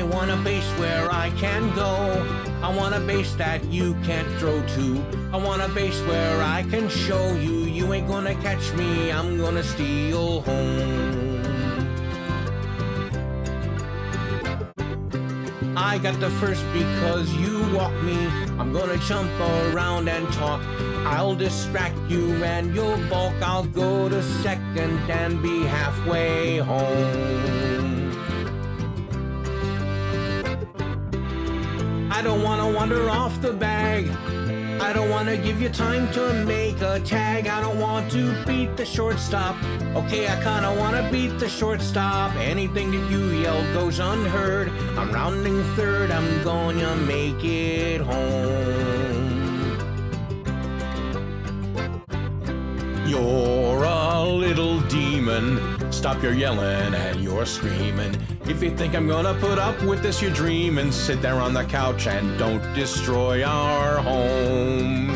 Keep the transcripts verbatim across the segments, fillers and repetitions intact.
want a base where I can go. I want a base that you can't throw to. I want a base where I can show you you ain't gonna catch me, I'm gonna steal home. I got the first because you walk me. I'm gonna jump around and talk. I'll distract you and you'll balk. I'll go to second and be halfway home. I don't wanna wander off the bag. I don't wanna give you time to make a tag. I don't want to beat the shortstop. Okay, I kinda wanna beat the shortstop. Anything that you yell goes unheard. I'm rounding third, I'm gonna make it home. You're a little demon. Stop your yelling and your screaming. If you think I'm gonna put up with this, you're dreaming. Sit there on the couch and don't destroy our home.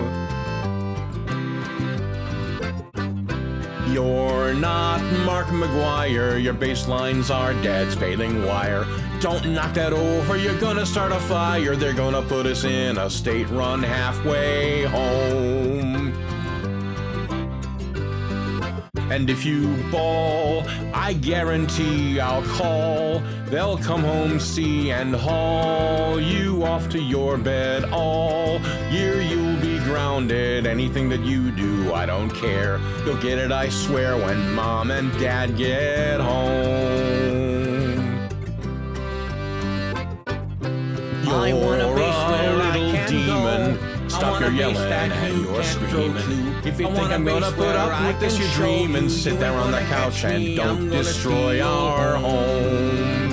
You're not Mark McGuire. Your baselines are Dad's baling wire. Don't knock that over, you're gonna start a fire. They're gonna put us in a state run halfway home. And if you bawl, I guarantee I'll call. They'll come home, see, and haul you off to your bed all year. You'll be grounded. Anything that you do, I don't care. You'll get it, I swear, when Mom and Dad get home. You're I want a base where I can demon. Go. Stop your yelling and your screaming. If you think I'm gonna put up with this, you're dreaming. Sit there on the couch and don't destroy our home.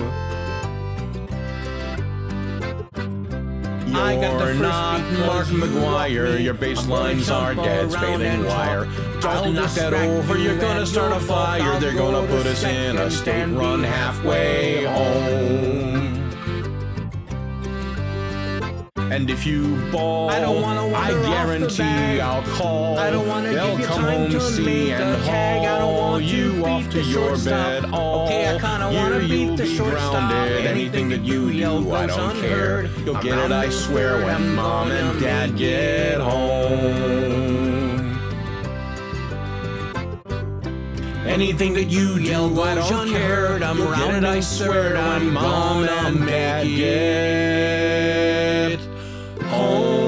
You're not Mark McGuire. Your baselines are Dad's baling wire. Don't knock that over, you're gonna start a fire. They're gonna put us in a state run halfway home. And if you bawl, I, don't wanna I guarantee I'll call. I don't wanna They'll give you come time home, to see, and tag. I don't want you off to your bed all okay, I kinda wanna beat the shortstop. Anything that you yell, I don't care. You'll get it, I swear, when Mom and Dad get home. Anything that you yell goes unheard. I'm round, I swear, when Mom and Dad get home.